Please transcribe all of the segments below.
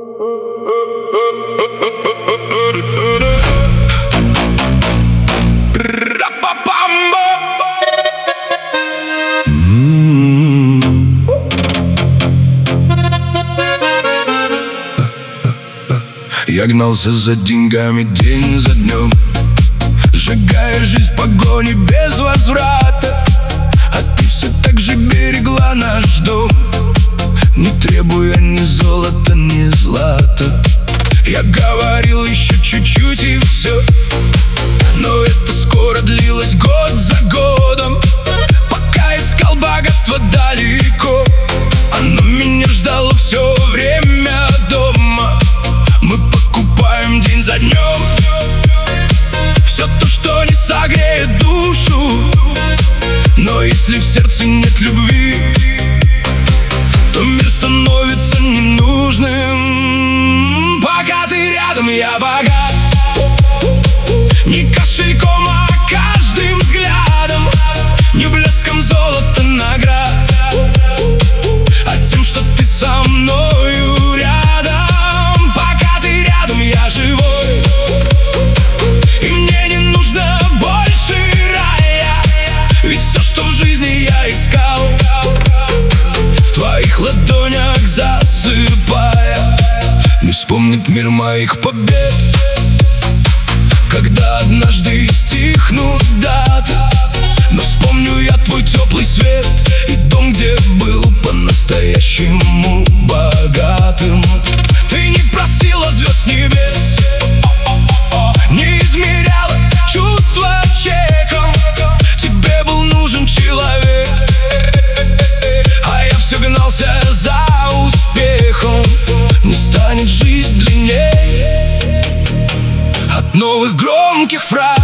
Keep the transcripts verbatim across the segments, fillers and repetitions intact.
Я гнался за деньгами день за днем, сжигая жизнь в погоне без возврата. А ты все так же берегла наш дом, не требуя ни золота, ни злата. Я говорил еще чуть-чуть и все, но это скоро длилось год за годом. Пока искал богатство далеко, оно меня ждало все время дома. Мы покупаем день за днем все то, что не согреет душу. Но если в сердце нет любви, то мир становится ненужным. Пока ты рядом, я богат, не кошельком, а каждым взглядом, не блеском золота наград, а тем, что ты со мною рядом. Пока ты рядом, я живой, и мне не нужно больше рая. Ведь все, что в жизни я искал, в твоих ладонях засыпая. Не вспомнит мир моих побед, когда однажды стихнут даты. Но вспомню я твой теплый свет и дом, где был по-настоящему богатым. Ты не просила звезд с небес, не измеряла чувства чеком. Тебе был нужен человек, а я все гнался за успехом. Не станет жизнь длиннее от новых громких фраз.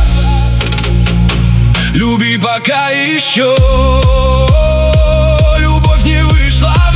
Люби пока еще, любовь не вышла в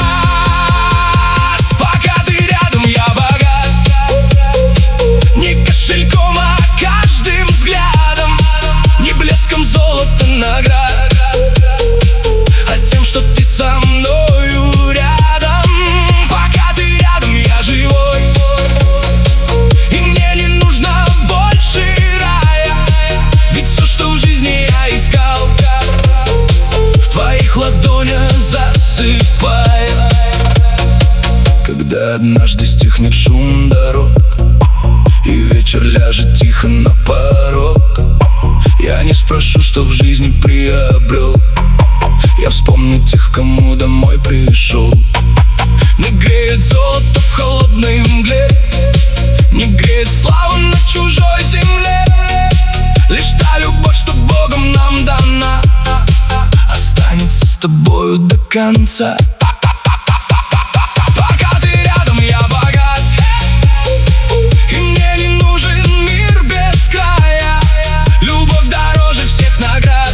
раз. Пока ты рядом, я богат, не кошельком, а каждым взглядом, не блеском золота наград, а тем, что ты со мною рядом. Пока ты рядом, я живой, и мне не нужно больше рая. Ведь все, что в жизни я искал, в твоих ладонях засыпая. Когда однажды стихнет шум дорог и вечер ляжет тихо на порог, я не спрошу, что в жизни приобрел. Я вспомню тех, кому домой пришел. Не греет золото в холодной мгле, не греет слава на чужой земле. Лишь та любовь, что Богом нам дана, останется с тобою до конца. Пока ты рядом, я богат, и мне не нужен мир без края. Любовь дороже всех наград,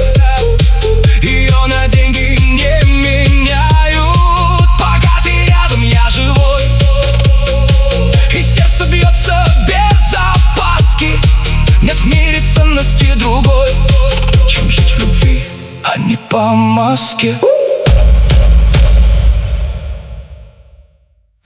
ее на деньги не меняют. Пока ты рядом, я живой, и сердце бьется без опаски. Нет в мире ценности другой, чем жить в любви, а не по маске.